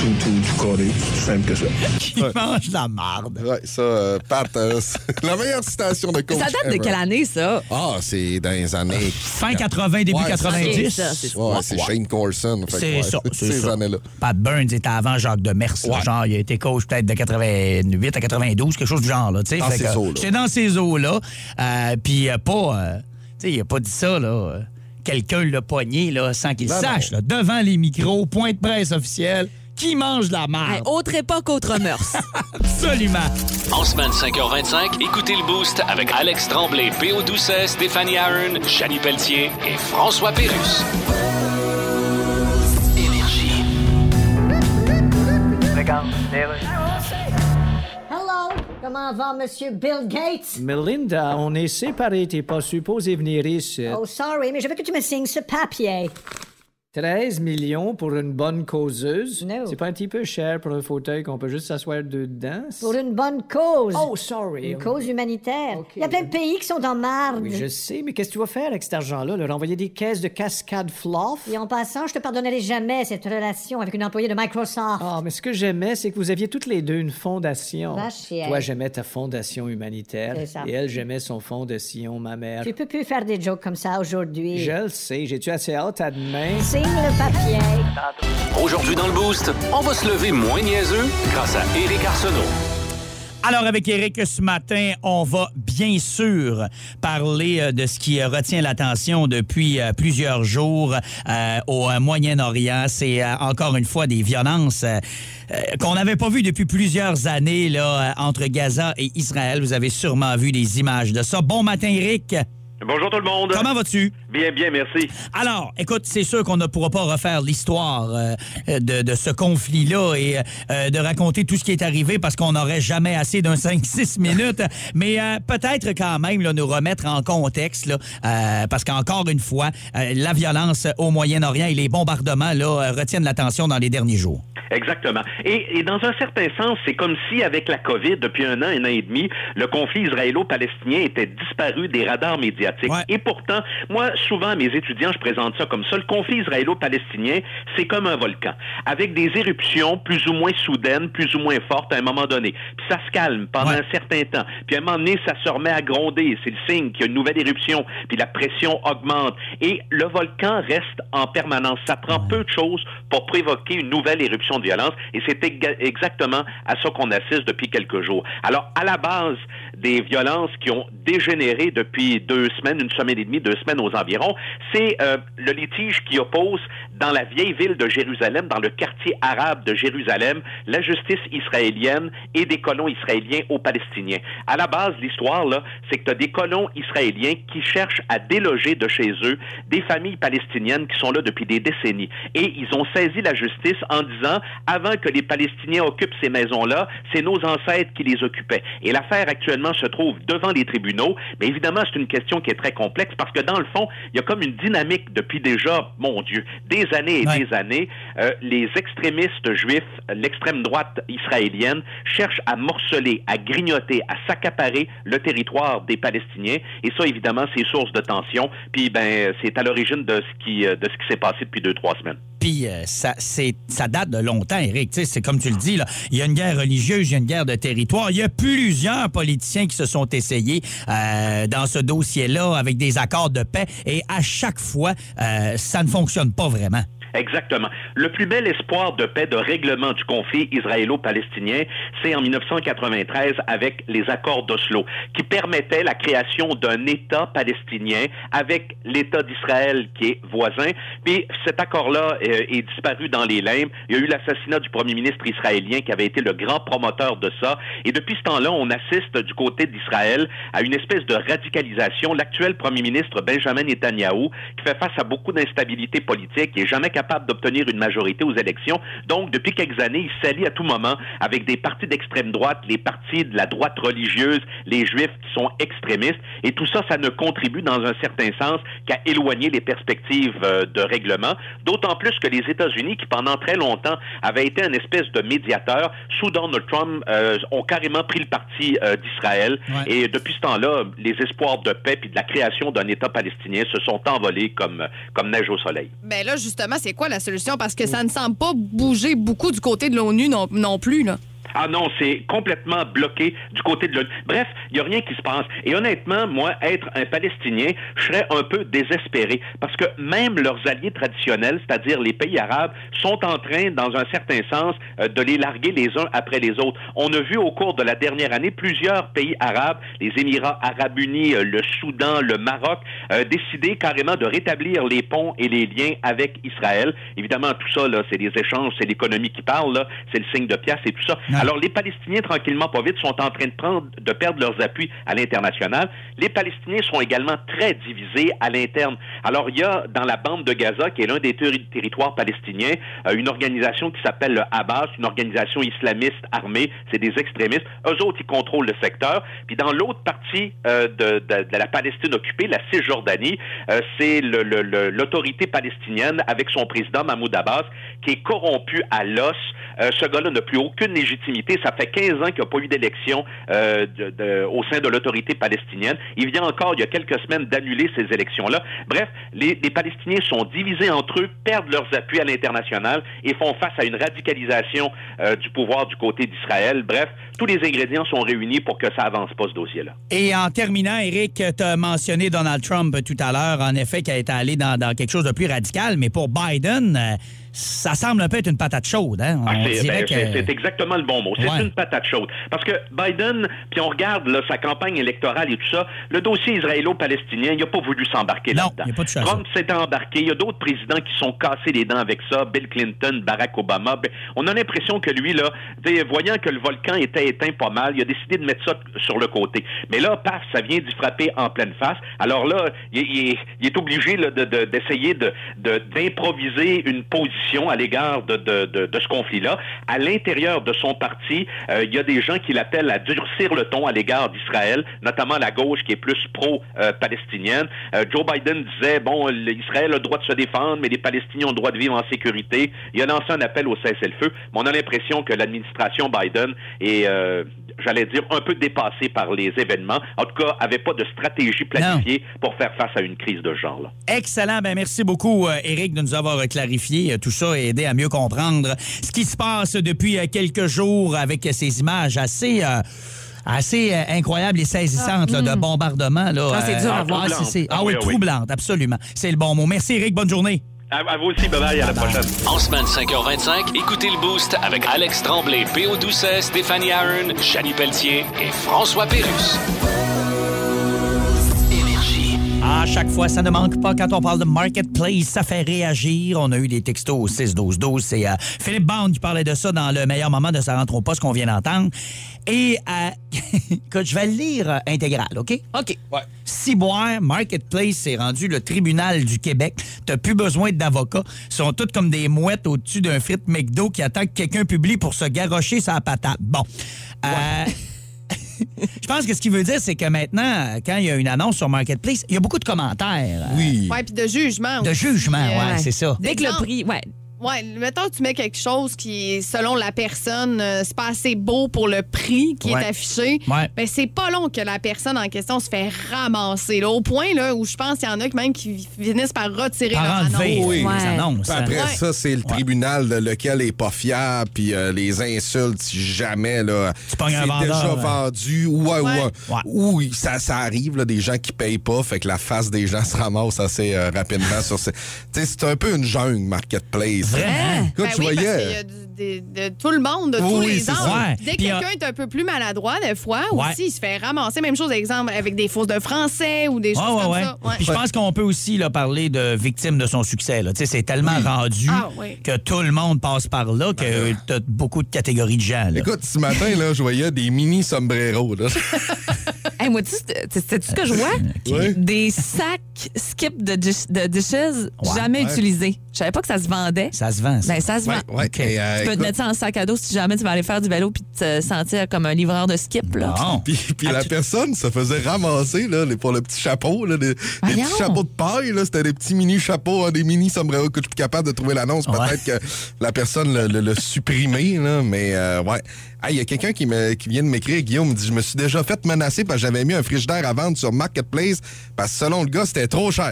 [SPEAKER 5] tout, tout, tout carré. C'est simple que ça.
[SPEAKER 2] Qui ouais. mange la marde.
[SPEAKER 8] Ouais, ça, euh, Pat, euh, c'est la meilleure citation de coach.
[SPEAKER 3] Ça date
[SPEAKER 8] ever.
[SPEAKER 3] de quelle année, ça?
[SPEAKER 8] Ah, c'est dans les années...
[SPEAKER 2] Fin quatre-vingts, début
[SPEAKER 8] ouais,
[SPEAKER 2] quatre-vingt-dix.
[SPEAKER 8] C'est, ça, c'est, ouais, c'est Shane Corson.
[SPEAKER 2] C'est
[SPEAKER 8] ouais,
[SPEAKER 2] ça, c'est
[SPEAKER 8] ces
[SPEAKER 2] ça.
[SPEAKER 8] années-là.
[SPEAKER 2] Pat Burns était avant Jacques Demers. Ouais. Genre, il a été coach peut-être de quatre-vingt-huit à quatre-vingt-douze, quelque chose du genre. Là,
[SPEAKER 8] dans
[SPEAKER 2] fait
[SPEAKER 8] ces
[SPEAKER 2] que,
[SPEAKER 8] eaux-là.
[SPEAKER 2] C'est dans ces eaux-là. Euh, Puis euh, pas... Euh, tu sais, il a pas dit ça, là... Euh, quelqu'un l'a pogné là, sans qu'il non, sache, là, devant les micros, point de presse officiel, qui mange de la merde.
[SPEAKER 3] Hey, autre époque, autre mœurs.
[SPEAKER 2] Absolument.
[SPEAKER 1] En semaine cinq heures vingt-cinq, écoutez le Boost avec Alex Tremblay, P O Doucet, Stéphanie Aaron, Janie Pelletier et François Pérusse. Énergie.
[SPEAKER 11] Regarde, Hello, comment va Monsieur Bill Gates?
[SPEAKER 12] Melinda, on est séparés, t'es pas supposé venir ici.
[SPEAKER 11] Oh, sorry, mais je veux que tu me signes ce papier.
[SPEAKER 12] treize millions pour une bonne causeuse?
[SPEAKER 11] No.
[SPEAKER 12] C'est pas un petit peu cher pour un fauteuil qu'on peut juste s'asseoir dedans?
[SPEAKER 11] Pour une bonne cause.
[SPEAKER 12] Oh, sorry.
[SPEAKER 11] Une cause humanitaire.
[SPEAKER 12] Okay.
[SPEAKER 11] Il y a plein de pays qui sont en marde.
[SPEAKER 12] Oui, je sais, mais qu'est-ce que tu vas faire avec cet argent-là? Leur envoyer des caisses de cascade fluff?
[SPEAKER 11] Et en passant, je te pardonnerai jamais cette relation avec une employée de Microsoft.
[SPEAKER 12] Ah, mais ce que j'aimais, c'est que vous aviez toutes les deux une fondation.
[SPEAKER 11] Va chier.
[SPEAKER 12] Toi, j'aimais ta fondation humanitaire.
[SPEAKER 11] C'est ça.
[SPEAKER 12] Et elle, j'aimais son fondation, ma mère.
[SPEAKER 11] Tu peux plus faire des jokes comme ça aujourd'hui.
[SPEAKER 12] Je le sais. J'ai-tu assez hâte à demain?
[SPEAKER 11] Signe le papier.
[SPEAKER 1] Aujourd'hui dans le Boost, on va se lever moins niaiseux grâce à Éric Arsenault.
[SPEAKER 2] Alors, avec Éric, ce matin, on va bien sûr parler de ce qui retient l'attention depuis plusieurs jours euh, au Moyen-Orient. C'est euh, encore une fois des violences euh, qu'on n'avait pas vues depuis plusieurs années là, entre Gaza et Israël. Vous avez sûrement vu des images de ça. Bon matin, Éric.
[SPEAKER 15] Bonjour tout le monde.
[SPEAKER 2] Comment vas-tu?
[SPEAKER 15] Bien, bien, merci.
[SPEAKER 2] Alors, écoute, c'est sûr qu'on ne pourra pas refaire l'histoire euh, de, de ce conflit-là et euh, de raconter tout ce qui est arrivé parce qu'on n'aurait jamais assez d'un cinq six minutes. Mais euh, peut-être quand même là, nous remettre en contexte là, euh, parce qu'encore une fois, euh, la violence au Moyen-Orient et les bombardements là, retiennent l'attention dans les derniers jours.
[SPEAKER 15] Exactement. Et, et dans un certain sens, c'est comme si avec la COVID, depuis un an, un an et demi, le conflit israélo-palestinien était disparu des radars médiatiques. Ouais. Et pourtant, moi, souvent, à mes étudiants, je présente ça comme ça. Le conflit israélo-palestinien, c'est comme un volcan, avec des éruptions plus ou moins soudaines, plus ou moins fortes à un moment donné. Puis ça se calme pendant ouais. un certain temps. Puis à un moment donné, ça se remet à gronder. C'est le signe qu'il y a une nouvelle éruption. Puis la pression augmente. Et le volcan reste en permanence. Ça prend ouais. peu de choses pour provoquer une nouvelle éruption de violence. Et c'est ég- exactement à ça qu'on assiste depuis quelques jours. Alors, à la base des violences qui ont dégénéré depuis deux semaines, une semaine et demie, deux semaines aux environs, c'est euh, le litige qui oppose dans la vieille ville de Jérusalem, dans le quartier arabe de Jérusalem, la justice israélienne et des colons israéliens aux Palestiniens. À la base, l'histoire, là, c'est que tu as des colons israéliens qui cherchent à déloger de chez eux des familles palestiniennes qui sont là depuis des décennies. Et ils ont saisi la justice en disant, avant que les Palestiniens occupent ces maisons-là, c'est nos ancêtres qui les occupaient. Et l'affaire actuellement se trouve devant les tribunaux, mais évidemment, c'est une question qui est très complexe parce que dans le fond, il y a comme une dynamique depuis déjà, mon Dieu, des années et ouais. des années. Euh, les extrémistes juifs, l'extrême droite israélienne, cherchent à morceler, à grignoter, à s'accaparer le territoire des Palestiniens. Et ça, évidemment, c'est source de tension. Puis, ben, c'est à l'origine de ce qui, de ce qui s'est passé depuis deux, trois semaines.
[SPEAKER 2] Puis euh, ça, c'est, ça date de longtemps, Éric. T'sais, c'est comme tu le dis, là, il y a une guerre religieuse, il y a une guerre de territoire. Il y a plusieurs politiciens qui se sont essayés euh, dans ce dossier-là avec des accords de paix. Et à chaque fois, euh, ça ne fonctionne pas vraiment.
[SPEAKER 15] Exactement. Le plus bel espoir de paix, de règlement du conflit israélo-palestinien, c'est en dix-neuf cent quatre-vingt-treize avec les accords d'Oslo, qui permettaient la création d'un État palestinien avec l'État d'Israël qui est voisin. Puis cet accord-là euh, est disparu dans les limbes. Il y a eu l'assassinat du premier ministre israélien qui avait été le grand promoteur de ça. Et depuis ce temps-là, on assiste du côté d'Israël à une espèce de radicalisation. L'actuel premier ministre Benjamin Netanyahou, qui fait face à beaucoup d'instabilité politique, qui est jamais capable capable d'obtenir une majorité aux élections. Donc, depuis quelques années, il s'allie à tout moment avec des partis d'extrême droite, les partis de la droite religieuse, les juifs qui sont extrémistes. Et tout ça, ça ne contribue dans un certain sens qu'à éloigner les perspectives euh, de règlement. D'autant plus que les États-Unis, qui pendant très longtemps avaient été un espèce de médiateur, sous Donald Trump, euh, ont carrément pris le parti euh, d'Israël. Ouais. Et depuis ce temps-là, les espoirs de paix puis de la création d'un État palestinien se sont envolés comme, comme neige au soleil.
[SPEAKER 9] Bien là, justement, c'est c'est quoi la solution? Parce que ça ne semble pas bouger beaucoup du côté de l'ONU non, non plus, là.
[SPEAKER 15] Ah non, c'est complètement bloqué du côté de l'ONU. Bref, il n'y a rien qui se passe. Et honnêtement, moi, être un Palestinien, je serais un peu désespéré. Parce que même leurs alliés traditionnels, c'est-à-dire les pays arabes, sont en train, dans un certain sens, euh, de les larguer les uns après les autres. On a vu au cours de la dernière année plusieurs pays arabes, les Émirats arabes unis, euh, le Soudan, le Maroc, euh, décider carrément de rétablir les ponts et les liens avec Israël. Évidemment, tout ça, là, c'est des échanges, c'est l'économie qui parle, là, c'est le signe de pièce et tout ça. Ouais. Alors, les Palestiniens, tranquillement, pas vite, sont en train de prendre, de perdre leurs appuis à l'international. Les Palestiniens sont également très divisés à l'interne. Alors, il y a, dans la bande de Gaza, qui est l'un des ter- territoires palestiniens, euh, une organisation qui s'appelle le Hamas, une organisation islamiste armée. C'est des extrémistes. Eux autres, ils contrôlent le secteur. Puis, dans l'autre partie euh, de, de, de la Palestine occupée, la Cisjordanie, euh, c'est le, le, le, l'autorité palestinienne avec son président, Mahmoud Abbas, qui est corrompu à l'os. Euh, ce gars-là n'a plus aucune légitimité. Ça fait quinze ans qu'il n'y a pas eu d'élection euh, de, de, au sein de l'autorité palestinienne. Il vient encore, il y a quelques semaines, d'annuler ces élections-là. Bref, les, les Palestiniens sont divisés entre eux, perdent leurs appuis à l'international et font face à une radicalisation euh, du pouvoir du côté d'Israël. Bref, tous les ingrédients sont réunis pour que ça avance pas, ce dossier-là.
[SPEAKER 2] Et en terminant, Éric, tu as mentionné Donald Trump tout à l'heure, en effet, qui a été allé dans, dans quelque chose de plus radical, mais pour Biden... Euh, ça semble un peu être une patate chaude. Hein? On
[SPEAKER 15] ah, c'est,
[SPEAKER 2] dirait
[SPEAKER 15] ben,
[SPEAKER 2] que...
[SPEAKER 15] c'est, c'est exactement le bon mot. C'est ouais. une patate chaude. Parce que Biden, puis on regarde là, sa campagne électorale et tout ça, le dossier israélo-palestinien, il n'a pas voulu s'embarquer
[SPEAKER 2] non,
[SPEAKER 15] là-dedans.
[SPEAKER 2] Il a pas de chance.
[SPEAKER 15] Trump s'est embarqué. Il y a d'autres présidents qui sont cassés les dents avec ça. Bill Clinton, Barack Obama. Ben, on a l'impression que lui, là, voyant que le volcan était éteint pas mal, il a décidé de mettre ça sur le côté. Mais là, paf, ça vient d'y frapper en pleine face. Alors là, il, il, il est obligé là, de, de, d'essayer de, de, d'improviser une position à l'égard De, de, de, de ce conflit-là. À l'intérieur de son parti, euh, il y a des gens qui l'appellent à durcir le ton à l'égard d'Israël, notamment la gauche qui est plus pro-palestinienne. Euh, Joe Biden disait, bon, Israël a le droit de se défendre, mais les Palestiniens ont le droit de vivre en sécurité. Il a lancé un appel au cessez-le-feu, mais on a l'impression que l'administration Biden est, euh, j'allais dire, un peu dépassée par les événements. En tout cas, avait pas de stratégie planifiée non. pour faire face à une crise de ce genre-là.
[SPEAKER 2] Excellent. Ben, merci beaucoup, euh, Éric, de nous avoir clarifié euh, tout ça et aidé à mieux comprendre ce qui se passe depuis quelques jours avec ces images assez... Euh, assez euh, incroyables et saisissantes ah, là, mm. de bombardements. Là,
[SPEAKER 3] ah, c'est dur à voir.
[SPEAKER 2] Ah, c'est, c'est, ah, ah oui, oui, troublante, absolument. C'est le bon mot. Merci, Éric. Bonne journée.
[SPEAKER 15] À, à vous aussi, bye-bye, à la prochaine.
[SPEAKER 1] En semaine cinq heures vingt-cinq, écoutez le Boost avec Alex Tremblay, P O Doucet, Stéphanie Aaron, Janie Pelletier et François Pérusse.
[SPEAKER 2] À chaque fois, ça ne manque pas quand on parle de Marketplace. Ça fait réagir. On a eu des textos au six douze douze. C'est euh, Philippe Bond qui parlait de ça dans le meilleur moment de sa rentre au poste qu'on vient d'entendre. Et, euh, écoute, je vais le lire euh, intégral, OK?
[SPEAKER 3] OK.
[SPEAKER 2] Ouais. Ciboire, Marketplace, c'est rendu le tribunal du Québec. T'as plus besoin d'avocats. Ils sont tous comme des mouettes au-dessus d'un frite McDo qui attend que quelqu'un publie pour se garrocher sa patate. Bon. Euh... Ouais. Je pense que ce qu'il veut dire, c'est que maintenant, quand il y a une annonce sur Marketplace, il y a beaucoup de commentaires.
[SPEAKER 9] Oui. Oui, puis de jugement
[SPEAKER 2] De
[SPEAKER 9] aussi.
[SPEAKER 2] jugement, oui, ouais, c'est ça.
[SPEAKER 3] Dès que le prix, ouais.
[SPEAKER 9] Oui, mettons que tu mets quelque chose qui, selon la personne, euh, c'est pas assez beau pour le prix qui
[SPEAKER 2] ouais.
[SPEAKER 9] est affiché,
[SPEAKER 2] ouais.
[SPEAKER 9] ben c'est pas long que la personne en question se fait ramasser. Là, au point là, où je pense qu'il y en a même qui finissent par retirer
[SPEAKER 2] par
[SPEAKER 9] leur
[SPEAKER 2] enlever,
[SPEAKER 9] annonce.
[SPEAKER 2] oui,
[SPEAKER 9] ouais.
[SPEAKER 2] les annonces.
[SPEAKER 8] Après
[SPEAKER 9] ouais.
[SPEAKER 8] ça, c'est le tribunal de lequel est pas fiable, puis euh, les insultes, si jamais, là,
[SPEAKER 2] tu pognes un
[SPEAKER 8] c'est
[SPEAKER 2] vendeur,
[SPEAKER 8] déjà
[SPEAKER 2] ouais.
[SPEAKER 8] vendu. Ouais, ouais.
[SPEAKER 2] ouais.
[SPEAKER 8] Ou ça, ça arrive, là, des gens qui payent pas, fait que la face des gens se ramasse assez euh, rapidement sur ces... Tu sais, c'est un peu une jungle, Marketplace.
[SPEAKER 2] Vraiment?
[SPEAKER 9] Ben
[SPEAKER 8] tu
[SPEAKER 9] oui,
[SPEAKER 8] voyais...
[SPEAKER 9] parce qu'il y a du, de, de tout le monde, de
[SPEAKER 2] oui,
[SPEAKER 9] tous
[SPEAKER 2] oui,
[SPEAKER 9] les âges.
[SPEAKER 2] Ouais.
[SPEAKER 9] Dès que
[SPEAKER 2] Puis,
[SPEAKER 9] quelqu'un
[SPEAKER 2] euh...
[SPEAKER 9] est un peu plus maladroit, des fois,
[SPEAKER 2] ouais.
[SPEAKER 9] aussi, il se fait ramasser. Même chose, exemple, avec des fausses de français ou des choses
[SPEAKER 2] ouais,
[SPEAKER 9] comme
[SPEAKER 2] ouais.
[SPEAKER 9] ça. Ouais.
[SPEAKER 2] Puis je pense qu'on peut aussi là, parler de victimes de son succès. Là. C'est tellement oui. rendu
[SPEAKER 9] ah, oui.
[SPEAKER 2] que tout le monde passe par là que ben, tu as beaucoup de catégories de gens. Là.
[SPEAKER 8] Écoute, ce matin, là, je voyais des mini sombreros. Là.
[SPEAKER 3] Hey, moi, tu sais ce que je vois?
[SPEAKER 8] Oui.
[SPEAKER 3] Des sacs skip de, dish, de dishes
[SPEAKER 2] ouais,
[SPEAKER 3] jamais
[SPEAKER 2] ouais.
[SPEAKER 3] utilisés. Je savais pas que ça se vendait.
[SPEAKER 2] Ça se vend, ça.
[SPEAKER 3] Ben, ça se
[SPEAKER 8] ouais,
[SPEAKER 3] vend.
[SPEAKER 8] Ouais,
[SPEAKER 2] okay.
[SPEAKER 8] et, euh,
[SPEAKER 3] tu peux
[SPEAKER 8] écoute...
[SPEAKER 3] te mettre ça en sac à dos si jamais tu vas aller faire du vélo puis te sentir comme un livreur de skip. Là.
[SPEAKER 2] Non.
[SPEAKER 8] Puis, puis la
[SPEAKER 2] tu...
[SPEAKER 8] personne se faisait ramasser là, pour le petit chapeau, là, des, des petits chapeaux de paille. Là, c'était des petits mini chapeaux, hein, des mini sombreros que je suis capable de trouver l'annonce.
[SPEAKER 2] Ouais.
[SPEAKER 8] Peut-être que la personne l'a, l'a, l'a supprimé, là, mais euh, ouais. Il hey, y a quelqu'un qui, me, qui vient de m'écrire, Guillaume, me dit « Je me suis déjà fait menacer parce que j'avais mis un frigidaire à vendre sur Marketplace parce que selon le gars, c'était trop cher. »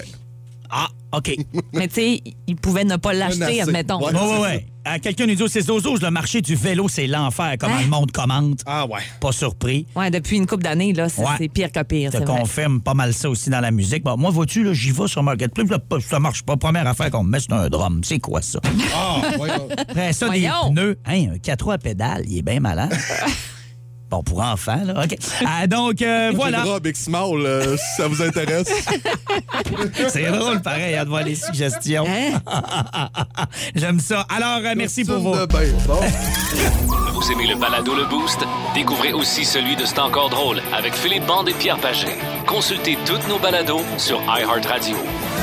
[SPEAKER 2] Ah, OK.
[SPEAKER 3] Mais tu sais, il pouvait ne pas l'acheter, admettons.
[SPEAKER 2] Oui, oui, oui. Euh, quelqu'un nous dit, c'est Zozo, le marché du vélo, c'est l'enfer. Comment
[SPEAKER 3] Hein?
[SPEAKER 2] le monde commente.
[SPEAKER 8] Ah ouais.
[SPEAKER 2] Pas surpris.
[SPEAKER 3] Ouais, depuis une couple d'années, là, c'est
[SPEAKER 2] Ouais.
[SPEAKER 3] c'est pire que pire.
[SPEAKER 2] Je
[SPEAKER 3] c'est
[SPEAKER 2] te
[SPEAKER 3] vrai.
[SPEAKER 2] confirme pas mal ça aussi dans la musique. Bon, moi, vois-tu, là, j'y vais sur Marketplace, là, ça marche pas. Première affaire qu'on me met, c'est un drum. C'est quoi ça?
[SPEAKER 8] Ah, voyons.
[SPEAKER 2] Après ça,
[SPEAKER 3] Voyons.
[SPEAKER 2] des pneus. Hein, un quatre roues à pédale, il est bien malade. Bon, pour enfants, là. OK. Ah, donc, euh, voilà.
[SPEAKER 8] J'ai le drap Big Small, euh, si ça vous intéresse.
[SPEAKER 2] C'est drôle, pareil, à de voir les suggestions.
[SPEAKER 3] Hein?
[SPEAKER 2] J'aime ça. Alors, euh, merci pour vos...
[SPEAKER 8] De bain. Bon.
[SPEAKER 1] Vous aimez le balado Le Boost? Découvrez aussi celui de C'est encore drôle avec Philippe Bande et Pierre Pagé. Consultez toutes nos balados sur iHeartRadio.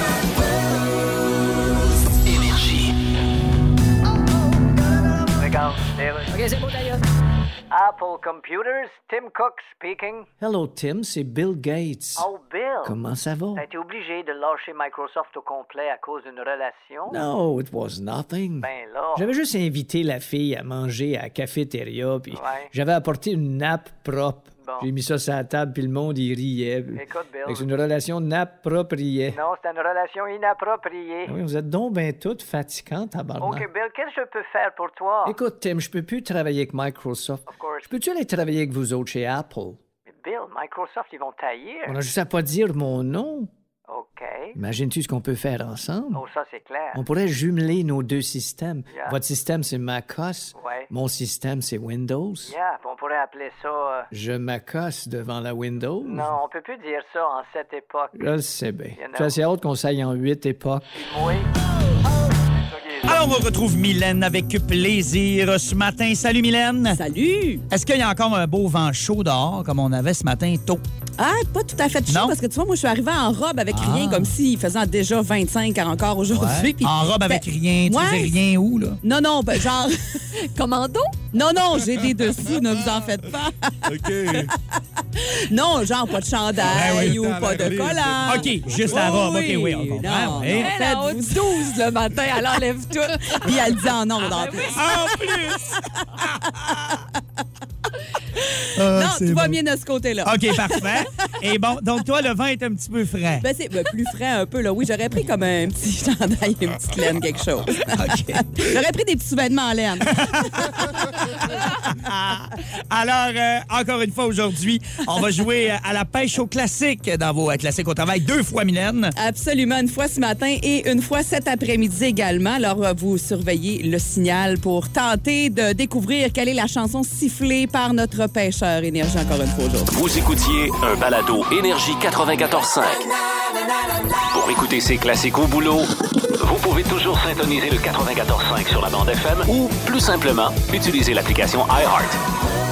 [SPEAKER 1] Énergie.
[SPEAKER 11] Regarde, OK, c'est bon d'ailleurs. Apple Computers, Tim Cook speaking.
[SPEAKER 12] Hello, Tim, c'est Bill Gates.
[SPEAKER 11] Oh, Bill.
[SPEAKER 12] Comment ça va?
[SPEAKER 11] T'as été obligé de lâcher Microsoft au complet à cause d'une relation?
[SPEAKER 12] No, it was nothing.
[SPEAKER 11] Ben là.
[SPEAKER 12] J'avais juste invité la fille à manger à la cafétéria, puis
[SPEAKER 11] Ouais.
[SPEAKER 12] j'avais apporté une nappe propre.
[SPEAKER 11] Bon.
[SPEAKER 12] J'ai mis ça sur la table, puis le monde, il riait.
[SPEAKER 11] Écoute, Bill.
[SPEAKER 12] Fait que c'est une relation nappe propre riait.
[SPEAKER 11] Non, c'est une relation inappropriée.
[SPEAKER 12] Ah oui, vous êtes donc ben toutes fatigantes, tabarnak.
[SPEAKER 11] OK, Bill, qu'est-ce que je peux faire pour toi?
[SPEAKER 12] Écoute, Tim, je peux plus travailler avec Microsoft.
[SPEAKER 11] Of course.
[SPEAKER 12] Je peux-tu aller travailler avec vous autres chez Apple?
[SPEAKER 11] Mais Bill, Microsoft, ils vont taillir.
[SPEAKER 12] On a juste à pas dire mon nom.
[SPEAKER 11] OK.
[SPEAKER 12] Imagines-tu ce qu'on peut faire ensemble?
[SPEAKER 11] Oh, ça, c'est clair.
[SPEAKER 12] On pourrait jumeler nos deux systèmes.
[SPEAKER 11] Yeah.
[SPEAKER 12] Votre système, c'est macOS.
[SPEAKER 11] Ouais.
[SPEAKER 12] Mon système, c'est Windows.
[SPEAKER 11] Yeah, puis on pourrait appeler ça... euh,
[SPEAKER 12] Je m'accosse devant la Windows.
[SPEAKER 11] Non, on peut plus dire ça en cette époque.
[SPEAKER 12] Je le sais bien.
[SPEAKER 11] You know.
[SPEAKER 12] Tu as assez hâte qu'on s'aille en huit époques.
[SPEAKER 11] Oui.
[SPEAKER 2] Alors, on retrouve Mylène avec plaisir ce matin. Salut, Mylène.
[SPEAKER 16] Salut.
[SPEAKER 2] Est-ce qu'il y a encore un beau vent chaud dehors, comme on avait ce matin tôt?
[SPEAKER 16] Ah, pas tout à fait chaud,
[SPEAKER 2] Non?
[SPEAKER 16] parce que tu vois, moi, je suis arrivée en robe avec
[SPEAKER 2] Ah.
[SPEAKER 16] rien, comme s'il faisait déjà vingt-cinq encore aujourd'hui.
[SPEAKER 2] Ouais.
[SPEAKER 16] puis
[SPEAKER 2] En robe avec
[SPEAKER 16] c'était-
[SPEAKER 2] rien. Tu
[SPEAKER 16] Ouais.
[SPEAKER 2] faisais rien où, là?
[SPEAKER 16] Non, non, ben, genre...
[SPEAKER 3] Commando?
[SPEAKER 16] Non, non, j'ai des dessous, ne vous en faites pas.
[SPEAKER 8] OK.
[SPEAKER 16] Non, genre pas de chandail
[SPEAKER 2] Ben oui.
[SPEAKER 16] ou pas de collant.
[SPEAKER 2] OK, juste la robe. OK, oui, on comprend.
[SPEAKER 16] Non,
[SPEAKER 2] oui.
[SPEAKER 16] non,
[SPEAKER 3] Elle a au
[SPEAKER 16] faites-vous-
[SPEAKER 3] douze le matin, elle enlève tout.
[SPEAKER 16] Puis elle dit en ondes, en plus.
[SPEAKER 2] En plus!
[SPEAKER 16] Non,
[SPEAKER 2] Ah, c'est
[SPEAKER 16] tu vas
[SPEAKER 2] bon.
[SPEAKER 16] bien de ce côté-là.
[SPEAKER 2] OK, parfait. Et bon, donc toi, le vent est un petit peu frais.
[SPEAKER 16] Ben, c'est ben, plus frais un peu, là. Oui, j'aurais pris comme un petit chandail, une petite laine, quelque chose.
[SPEAKER 2] OK.
[SPEAKER 16] J'aurais pris des petits sous-vêtements en laine.
[SPEAKER 2] Alors, euh, encore une fois, aujourd'hui, on va jouer à la pêche au classique dans vos euh, classiques au travail. Deux fois, Mylène.
[SPEAKER 16] Absolument, une fois ce matin et une fois cet après-midi également. Alors, euh, vous surveillez le signal pour tenter de découvrir quelle est la chanson sifflée par notre pêcheur Énergie encore une fois aujourd'hui.
[SPEAKER 1] Vous écoutiez un balado Énergie quatre-vingt-quatorze cinq. Pour écouter ces classiques au boulot, vous pouvez toujours syntoniser le quatre-vingt-quatorze cinq sur la bande F M ou, plus simplement, utiliser l'application iHeart.